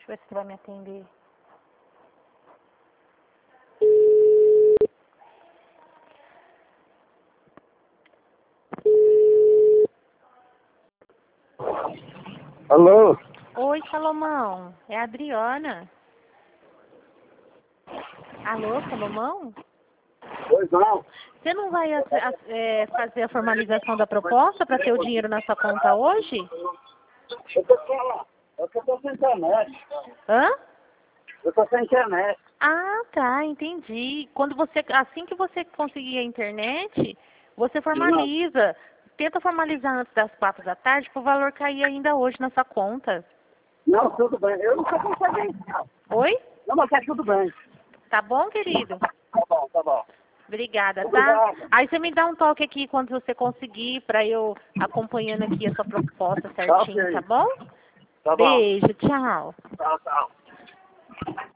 eu ver se vai me atender. Alô? Oi, Salomão. É a Adriana. Alô, Salomão? Pois não. Você não vai fazer a formalização da proposta para ter o dinheiro na sua conta hoje? Eu tô falando. Eu tô sem internet. Hã? Eu tô sem internet. Ah, tá, entendi. Assim que você conseguir a internet, você Não, formaliza. Tenta formalizar antes das 4 da tarde para o valor cair ainda hoje na sua conta. não, tudo bem. Eu não tô conseguindo. Oi? Não, mas tá tudo bem. Tá bom, querido? Tá bom, tá bom. Obrigada, tá? Obrigado. Aí você me dá um toque aqui quando você conseguir para eu acompanhando aqui a sua proposta Tá certinho, tá ok. bom? Tá bom. Beijo, tchau. Tchau, tchau.